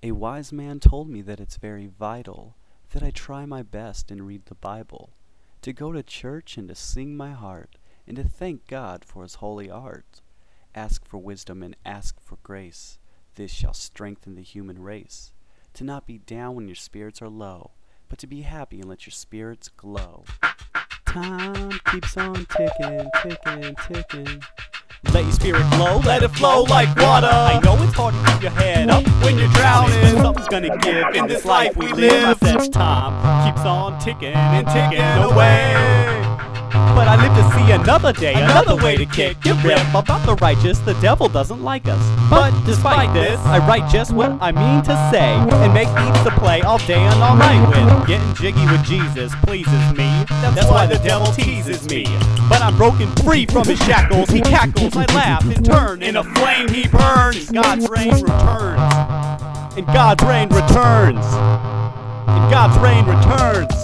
A wise man told me that it's very vital that I try my best and read the Bible, to go to church and to sing my heart, and to thank God for his holy art. Ask for wisdom and ask for grace, this shall strengthen the human race. To not be down when your spirits are low, but to be happy and let your spirits glow. Time keeps on ticking, ticking, ticking. Let your spirit glow, let it flow like water. I know it's hard to keep your head up when you're drowning, but something's gonna give in this life we live. I said time keeps on ticking and ticking away. But I live to see another day, another way to kick your rip about the righteous. The devil doesn't like us, but despite this, I write just what I mean to say and make beats to play all day and all night with. Getting jiggy with Jesus pleases me. That's why the devil teases me. But I'm broken free from his shackles. He cackles, I laugh and turn. In a flame he burns. God's reign returns. And God's reign returns. And God's reign returns.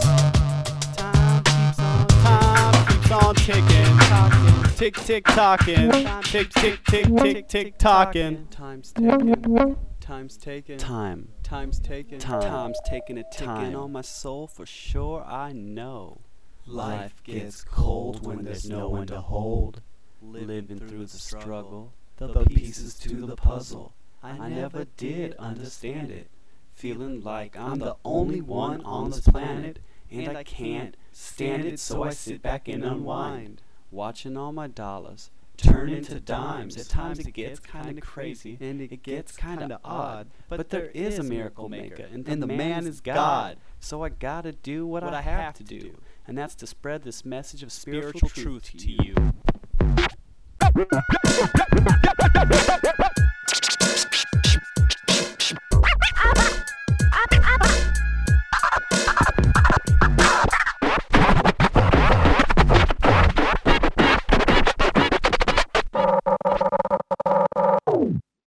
On ticking, tick tick tocking, tick tick tick tick tick tocking. Time's taken, time's taken, time's taken, time's taking a ticking on my soul for sure. I know life gets cold when there's no one to hold. Living through the struggle, the pieces to the puzzle. I never did understand it, feeling like I'm the only one on this planet. And I can't stand it, so I sit back and unwind, watching all my dollars turn into dimes. At times it gets kinda crazy, and it gets kinda odd, but there is a miracle maker, and the man is God. So I gotta do what I have to do, and that's to spread this message of spiritual truth to you.